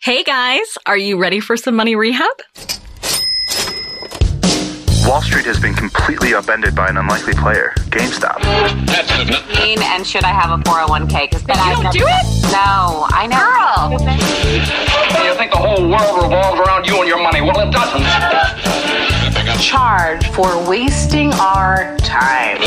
Hey guys, are you ready for some money rehab? Wall Street has been completely upended by an unlikely player, GameStop. And should I have a 401k? Because You don't do it? No, I know. Girl! You think the whole world revolves around you and your money? Well, it doesn't. Charge for wasting our time.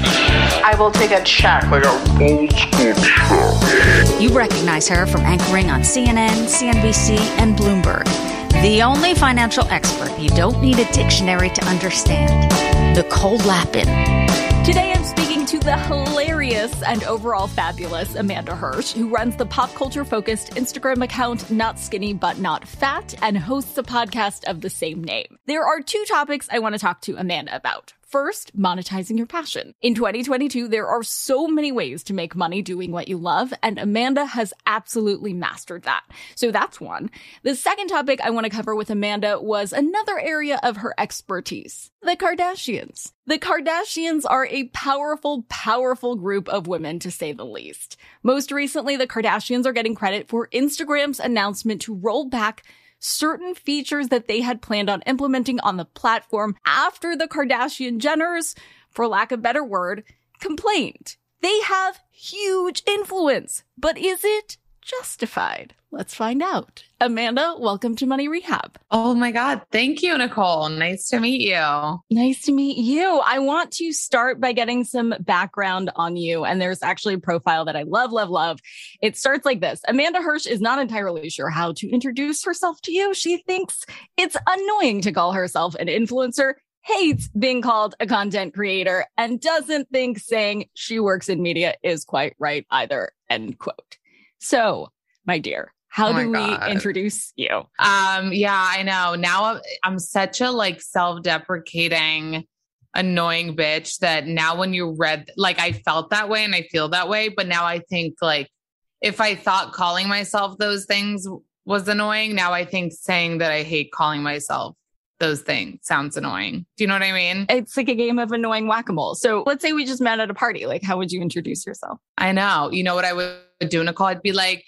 I will take a check like a old school check. You recognize her from anchoring on CNN, CNBC, and Bloomberg. The only financial expert you don't need a dictionary to understand. Nicole Lapin. Today I'm speaking to the hilarious and overall fabulous Amanda Hirsch, who runs the pop culture-focused Instagram account Not Skinny But Not Fat and hosts a podcast of the same name. There are two topics I want to talk to Amanda about. First, monetizing your passion. In 2022, there are so many ways to make money doing what you love, and Amanda has absolutely mastered that. So that's one. The second topic I want to cover with Amanda was another area of her expertise, the Kardashians. The Kardashians are a powerful, powerful group of women, to say the least. Most recently, the Kardashians are getting credit for Instagram's announcement to roll back certain features that they had planned on implementing on the platform after the Kardashian Jenners, for lack of a better word, complained. They have huge influence, but is it justified? Let's find out. Amanda, welcome to Money Rehab. Oh my God. Thank you, Nicole. Nice to meet you. Nice to meet you. I want to start by getting some background on you. And there's actually a profile that I love, love, love. It starts like this. Amanda Hirsch is not entirely sure how to introduce herself to you. She thinks it's annoying to call herself an influencer, hates being called a content creator, and doesn't think saying she works in media is quite right either. End quote. So, my dear, how do we introduce you? Yeah, I know. Now I'm such a self-deprecating, annoying bitch that now when you read, I felt that way and I feel that way. But now I think if I thought calling myself those things was annoying, now I think saying that I hate calling myself those things sounds annoying. Do you know what I mean? It's like a game of annoying whack-a-mole. So let's say we just met at a party. How would you introduce yourself? I know. You know what I would do, Nicole? I'd be like,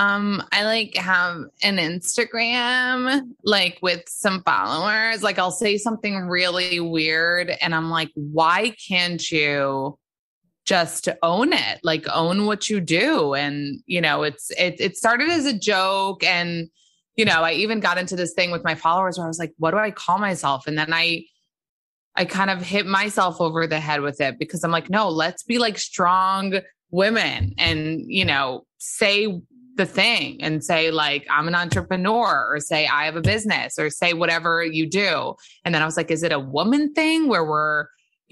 I have an Instagram, with some followers. I'll say something really weird and I'm like, why can't you just own it? Own what you do. And, it started as a joke. And, I even got into this thing with my followers where I was like, what do I call myself? And then I kind of hit myself over the head with it because I'm like, no, let's be strong women and, say the thing and say I'm an entrepreneur or say I have a business or say whatever you do. And then I was like, is it a woman thing where we're,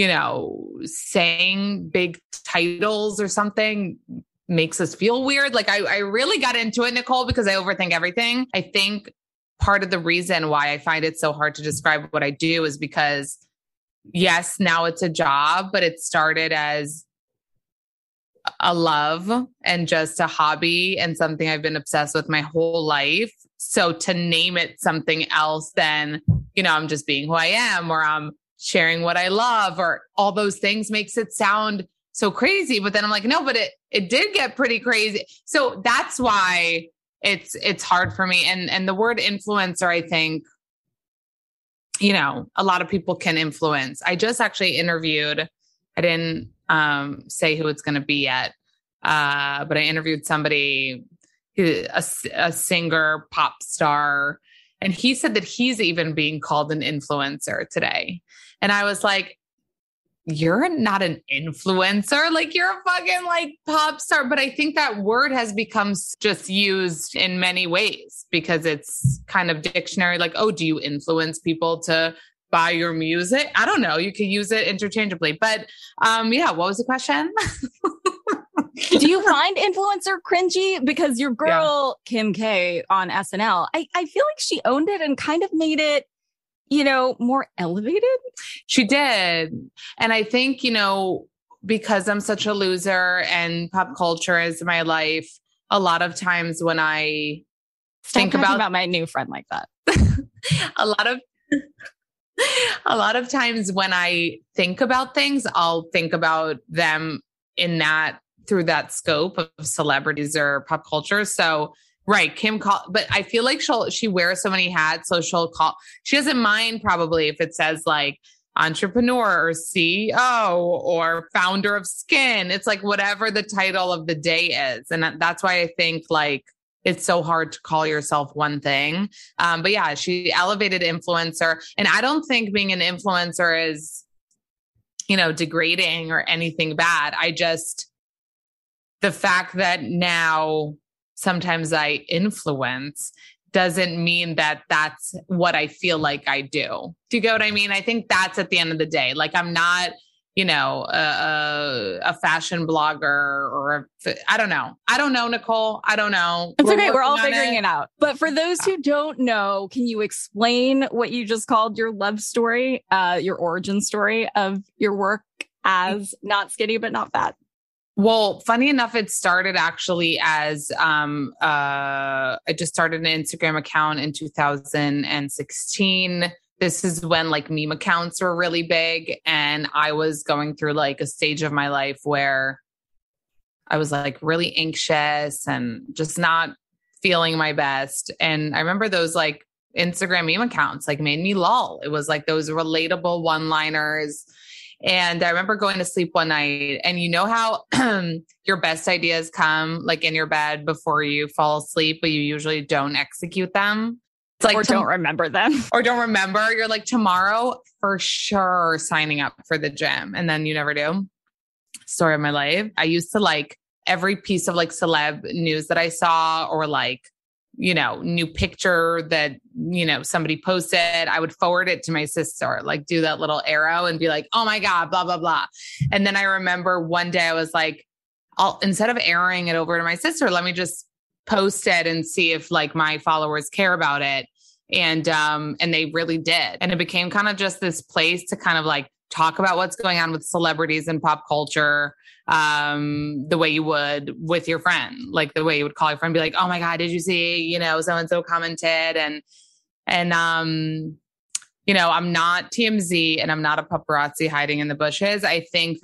saying big titles or something makes us feel weird? I really got into it, Nicole, because I overthink everything. I think part of the reason why I find it so hard to describe what I do is because yes, now it's a job, but it started as a love and just a hobby and something I've been obsessed with my whole life. So to name it something else than, I'm just being who I am or I'm sharing what I love or all those things makes it sound so crazy. But then I'm like, no, but it did get pretty crazy. So that's why it's hard for me. And the word influencer, I think, a lot of people can influence. I just actually interviewed, I didn't say who it's going to be yet. But I interviewed somebody, a singer, pop star, and he said that he's even being called an influencer today. And I was like, you're not an influencer. You're a fucking pop star. But I think that word has become just used in many ways because it's kind of dictionary. Do you influence people to buy your music? I don't know. You could use it interchangeably. But what was the question? Do you find influencer cringy? Because your girl, Kim K on SNL, I feel like she owned it and kind of made it, more elevated. She did. And I think, because I'm such a loser and pop culture is my life, a lot of times when I think about my new friend like that, a lot of times when I think about things, I'll think about them through that scope of celebrities or pop culture. So Right. But I feel like she wears so many hats. So she doesn't mind probably if it says like entrepreneur or CEO or founder of Skin. It's like whatever the title of the day is. And that's why I think like it's so hard to call yourself one thing. But yeah, she elevated influencer. And I don't think being an influencer is, degrading or anything bad. The fact that now sometimes I influence doesn't mean that that's what I feel like I do. Do you get what I mean? I think that's at the end of the day. Like I'm not, a fashion blogger or I don't know. I don't know, Nicole. I don't know. It's okay. We're all figuring it out. But for those who don't know, can you explain what you just called your love story, your origin story of your work as not skinny, but not fat? Well, funny enough, it started actually as I just started an Instagram account in 2016. This is when like meme accounts were really big. And I was going through like a stage of my life where I was like really anxious and just not feeling my best. And I remember those like Instagram meme accounts like made me lull. It was like those relatable one-liners. And I remember going to sleep one night and you know how your best ideas come like in your bed before you fall asleep, but you usually don't execute them. It's like, or don't remember them. Or don't remember. You're like, tomorrow for sure signing up for the gym. And then you never do. Story of my life. I used to like every piece of like celeb news that I saw or like, new picture that, somebody posted, I would forward it to my sister, like do that little arrow and be like, oh my God, blah, blah, blah. And then I remember one day I was like, instead of airing it over to my sister, let me just post it and see if like my followers care about it. And they really did. And it became kind of just this place to kind of like talk about what's going on with celebrities and pop culture, the way you would with your friend, like the way you would call your friend, be like, oh my God, did you see, so-and-so commented and I'm not TMZ and I'm not a paparazzi hiding in the bushes. I think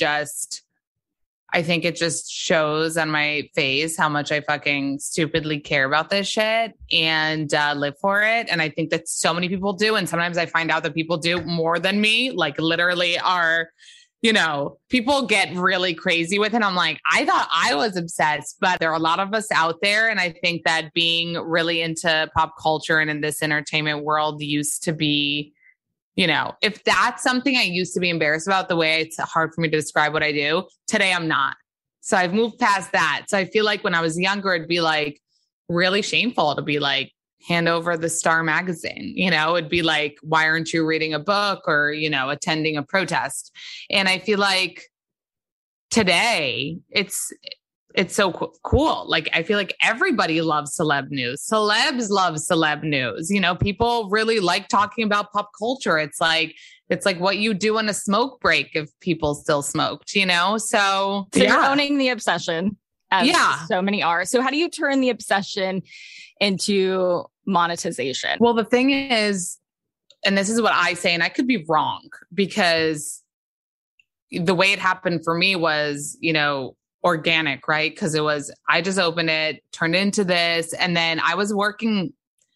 it just shows on my face how much I fucking stupidly care about this shit and live for it. And I think that so many people do. And sometimes I find out that people do more than me, like literally are, people get really crazy with it. I'm like, I thought I was obsessed, but there are a lot of us out there. And I think that being really into pop culture and in this entertainment world used to be, if that's something I used to be embarrassed about, the way it's hard for me to describe what I do, today I'm not. So I've moved past that. So I feel like when I was younger, it'd be like really shameful to be like, hand over the Star magazine, it'd be like, why aren't you reading a book or, attending a protest? And I feel like today it's so cool. Like, I feel like everybody loves celeb news. Celebs love celeb news. People really like talking about pop culture. It's like what you do on a smoke break if people still smoked, So yeah. You're owning the obsession. As so many are. So how do you turn the obsession into monetization? Well, the thing is, and this is what I say, and I could be wrong because the way it happened for me was, organic, right? Because I just opened it, turned it into this, and then I was working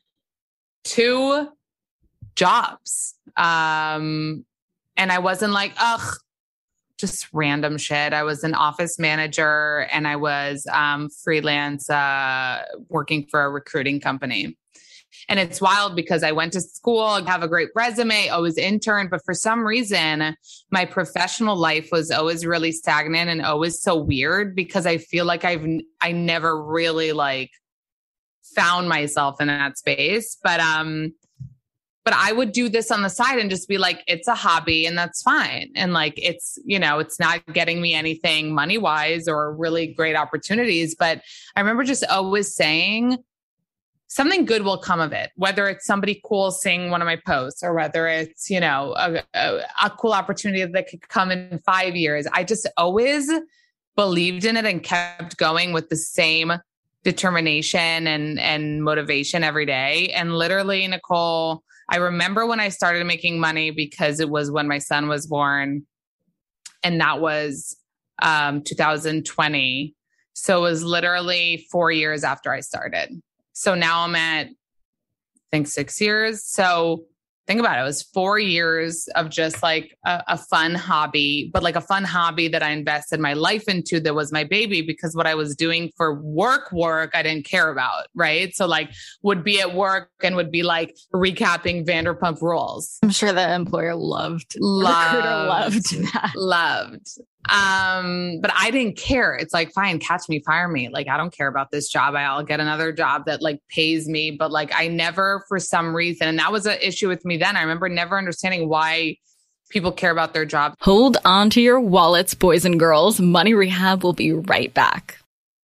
2 jobs. And I wasn't like, ugh, just random shit. I was an office manager and I was freelance working for a recruiting company. And it's wild because I went to school, have a great resume, always interned, but for some reason, my professional life was always really stagnant and always so weird because I feel like I never really like found myself in that space. But I would do this on the side and just be like, it's a hobby and that's fine. And like, it's, it's not getting me anything money wise or really great opportunities. But I remember just always saying something good will come of it, whether it's somebody cool seeing one of my posts or whether it's, a cool opportunity that could come in 5 years. I just always believed in it and kept going with the same determination and motivation every day. And literally, Nicole, I remember when I started making money because it was when my son was born, and that was 2020. So it was literally 4 years after I started. So now I'm at, I think 6 years. So think about it. It was 4 years of just like a fun hobby, but like a fun hobby that I invested my life into that was my baby, because what I was doing for work, I didn't care about. Right. So like would be at work and would be like recapping Vanderpump Rules. I'm sure the employer loved that. Loved. But I didn't care. It's like, fine, catch me, fire me. Like, I don't care about this job. I'll get another job that like pays me. But like, I never, for some reason, and that was an issue with me then. I remember never understanding why people care about their job. Hold on to your wallets, boys and girls. Money Rehab will be right back.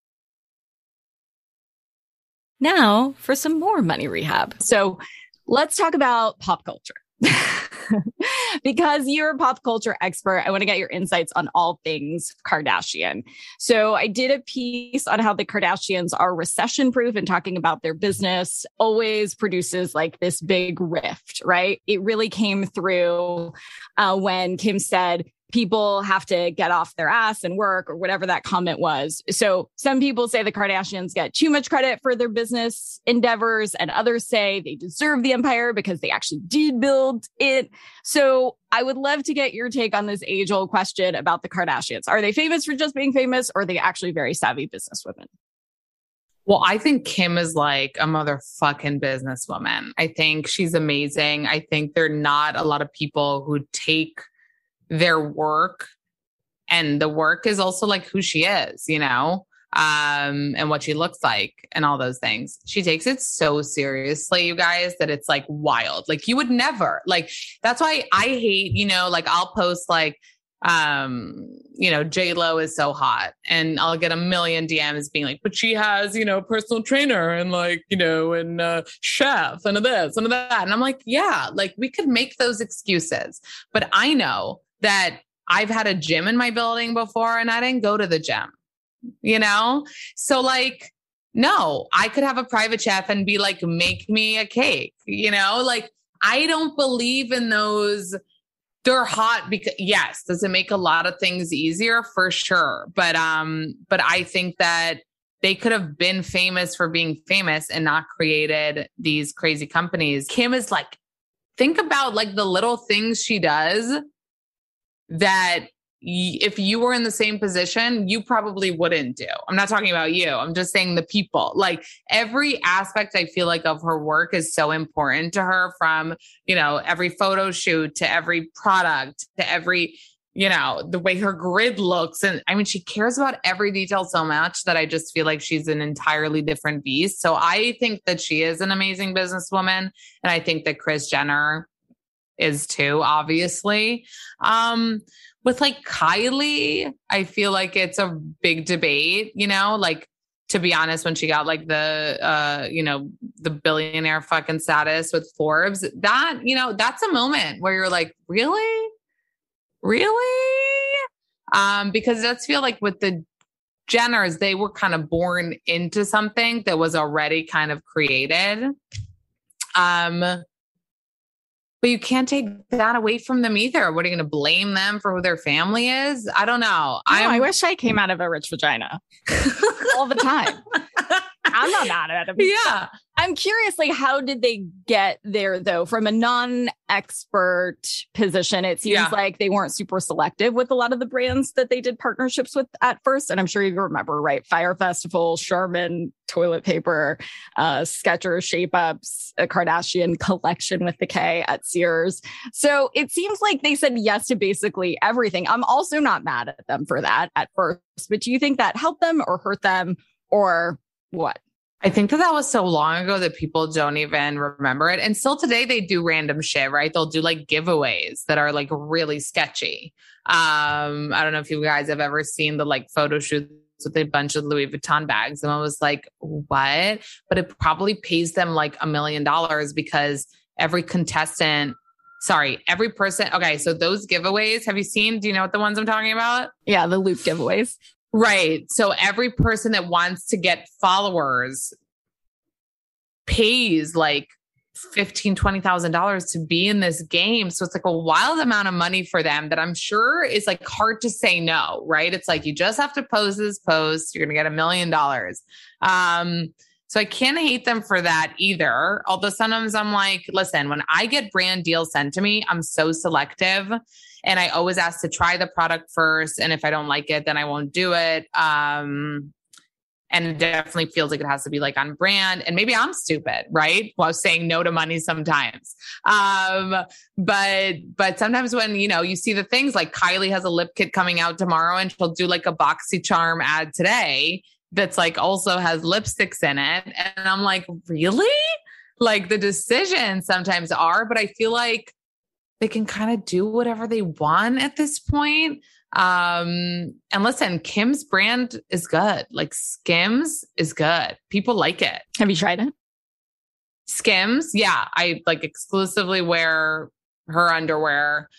Now for some more Money Rehab. So let's talk about pop culture. Because you're a pop culture expert, I want to get your insights on all things Kardashian. So I did a piece on how the Kardashians are recession proof, and talking about their business always produces like this big rift, right? It really came through when Kim said, people have to get off their ass and work, or whatever that comment was. So some people say the Kardashians get too much credit for their business endeavors, and others say they deserve the empire because they actually did build it. So I would love to get your take on this age-old question about the Kardashians. Are they famous for just being famous, or are they actually very savvy businesswomen? Well, I think Kim is like a motherfucking businesswoman. I think she's amazing. I think there are not a lot of people who take their work, and the work is also like who she is, you know, and what she looks like and all those things. She takes it so seriously, you guys, that it's like wild. Like you would never, like, that's why I hate, you know, like I'll post like, you know, J-Lo is so hot, and I'll get a million DMs being like, but she has, you know, personal trainer and like, you know, and chef and this and that. And I'm like, yeah, like we could make those excuses, but I know that I've had a gym in my building before and I didn't go to the gym, you know? So like, no, I could have a private chef and be like, make me a cake, you know? Like, I don't believe in those. They're hot because yes, does it make a lot of things easier? For sure. But I think that they could have been famous for being famous and not created these crazy companies. Kim is like, think about like the little things she does that if you were in the same position, you probably wouldn't do. I'm not talking about you. I'm just saying the people. Like every aspect I feel like of her work is so important to her, from, you know, every photo shoot to every product to every, you know, the way her grid looks. And I mean, she cares about every detail so much that I just feel like she's an entirely different beast. So I think that she is an amazing businesswoman. And I think that Kris Jenner is too, obviously. With like Kylie, I feel like it's a big debate, you know, like to be honest, when she got like the, you know, the billionaire fucking status with Forbes, that, you know, that's a moment where you're like, really? Because it does feel like with the Jenners, they were kind of born into something that was already kind of created. But you can't take that away from them either. What are you going to blame them for who their family is? I don't know. I wish I came out of a rich vagina all the time. I'm not mad at them. Yeah. I'm curious, like, how did they get there, though? From a non-expert position, it seems like they weren't super selective with a lot of the brands that they did partnerships with at first. And I'm sure you remember, right? Fire Festival, Charmin, toilet paper, Skechers, Shape-Ups, a Kardashian collection with the K at Sears. So it seems like they said yes to basically everything. I'm also not mad at them for that at first. But do you think that helped them or hurt them, or what? I think that was so long ago that people don't even remember it. And still today they do random shit, right? They'll do like giveaways that are like really sketchy. I don't know if you guys have ever seen the like photo shoots with a bunch of Louis Vuitton bags. And I was like, what? But it probably pays them like $1 million because every person. Okay. So those giveaways, have you seen, do you know what the ones I'm talking about? Yeah. The loop giveaways. Right. So every person that wants to get followers pays like $15,000, $20,000 to be in this game. So it's like a wild amount of money for them that I'm sure is like hard to say no, right? It's like, you just have to post this post. You're going to get $1 million. So I can't hate them for that either. Although sometimes I'm like, listen, when I get brand deals sent to me, I'm so selective and I always ask to try the product first. And if I don't like it, then I won't do it. And it definitely feels like it has to be like on brand. And maybe I'm stupid, right? While saying no to money sometimes. But sometimes when, you know, you see the things like Kylie has a lip kit coming out tomorrow and she'll do like a BoxyCharm ad today that's like also has lipsticks in it. And I'm like, really? Like the decisions sometimes are, but I feel like they can kind of do whatever they want at this point. And listen, Kim's brand is good. Like Skims is good. People like it. Have you tried it? Skims? Yeah. I like exclusively wear her underwear.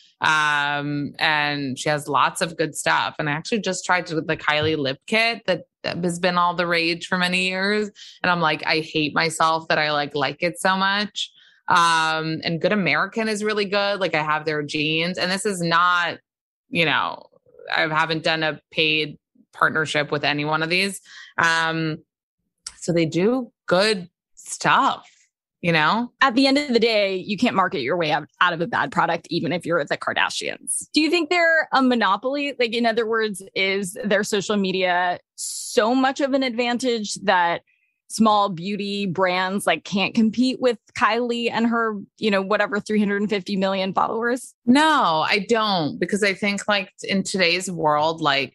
And she has lots of good stuff. And I actually just tried the Kylie lip kit that has been all the rage for many years. And I'm like, I hate myself that I like it so much. And Good American is really good. Like I have their jeans, and this is not, you know, I haven't done a paid partnership with any one of these. So they do good stuff, you know? At the end of the day, you can't market your way out of a bad product, even if you're the Kardashians. Do you think they're a monopoly? Like, in other words, is their social media so much of an advantage that small beauty brands like can't compete with Kylie and her, you know, whatever 350 million followers? No, I don't, because I think like in today's world, like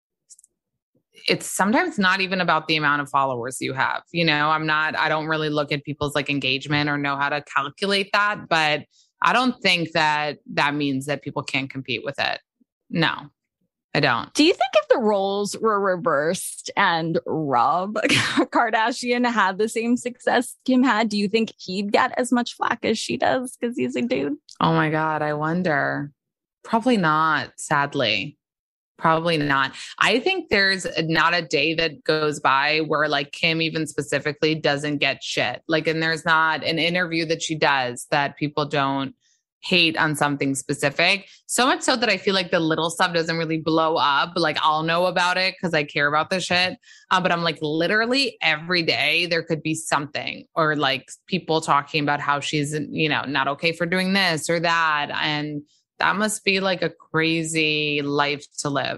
it's sometimes not even about the amount of followers you have. You know, I don't really look at people's like engagement or know how to calculate that, but I don't think that means that people can't compete with it. No, I don't. Do you think if the roles were reversed and Rob Kardashian had the same success Kim had, do you think he'd get as much flack as she does because he's a dude? Oh my God, I wonder. Probably not, sadly. Probably not. I think there's not a day that goes by where like Kim even specifically doesn't get shit. Like, and there's not an interview that she does that people don't hate on something specific. So much so that I feel like the little stuff doesn't really blow up. Like I'll know about it because I care about the shit. But I'm like, literally every day there could be something, or like people talking about how she's, you know, not okay for doing this or that. And that must be like a crazy life to live.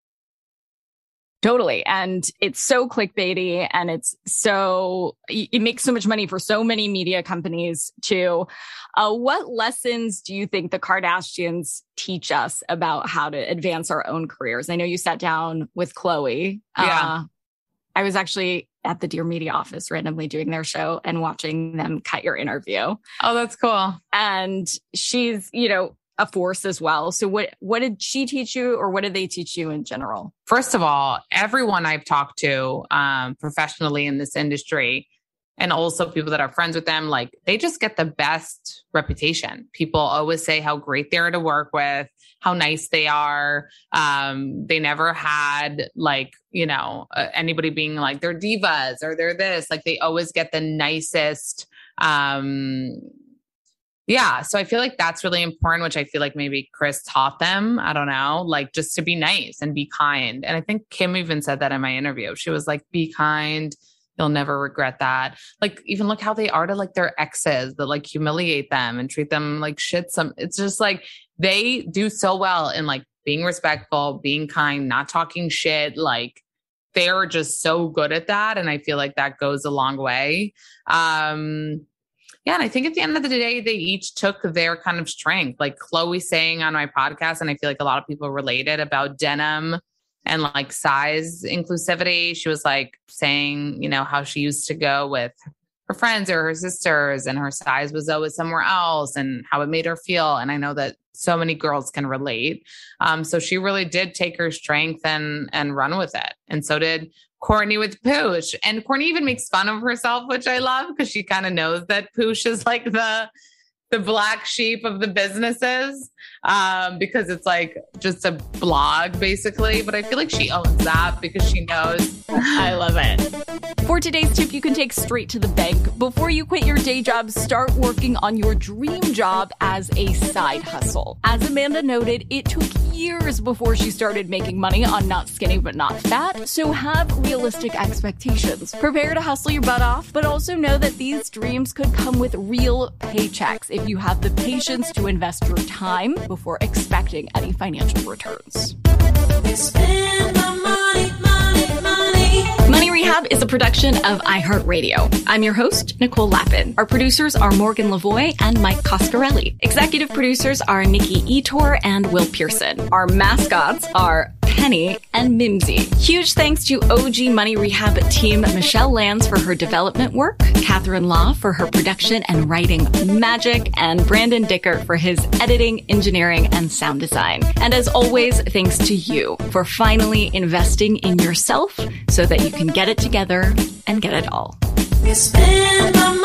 Totally. And it's so clickbaity, and it makes so much money for so many media companies too. What lessons do you think the Kardashians teach us about how to advance our own careers? I know you sat down with Khloe. Yeah. I was actually at the Dear Media office randomly doing their show and watching them cut your interview. Oh, that's cool. And she's, you know, a force as well. So what did she teach you, or what did they teach you in general? First of all, everyone I've talked to professionally in this industry, and also people that are friends with them, like they just get the best reputation. People always say how great they're to work with, how nice they are. They never had like, you know, anybody being like they're divas or they're this. Like they always get the nicest. Yeah. So I feel like that's really important, which I feel like maybe Kris taught them. I don't know, like just to be nice and be kind. And I think Kim even said that in my interview. She was like, be kind. You'll never regret that. Like, even look how they are to like their exes that like humiliate them and treat them like shit. It's just like, they do so well in like being respectful, being kind, not talking shit. Like they're just so good at that. And I feel like that goes a long way. Yeah. And I think at the end of the day, they each took their kind of strength. Like Khloe saying on my podcast, and I feel like a lot of people related about denim and like size inclusivity. She was like saying, you know, how she used to go with her friends or her sisters and her size was always somewhere else and how it made her feel. And I know that so many girls can relate. So she really did take her strength and run with it. And so did Kourtney with Poosh. And Kourtney even makes fun of herself, which I love because she kind of knows that Poosh is like the the black sheep of the businesses because it's like just a blog basically. But I feel like she owns that because she knows. I love it. For today's tip, you can take straight to the bank. Before you quit your day job, start working on your dream job as a side hustle. As Amanda noted, it took years before she started making money on Not Skinny But Not Fat, so have realistic expectations. Prepare to hustle your butt off, but also know that these dreams could come with real paychecks if you have the patience to invest your time before expecting any financial returns. Money Rehab is a production of iHeartRadio. I'm your host, Nicole Lappin. Our producers are Morgan Lavoie and Mike Coscarelli. Executive producers are Nikki Etor and Will Pearson. Our mascots are Penny and Mimsy. Huge thanks to OG Money Rehab team Michelle Lands for her development work, Catherine Law for her production and writing magic, and Brandon Dicker for his editing, engineering, and sound design. And as always, thanks to you for finally investing in yourself so that you can get it together and get it all.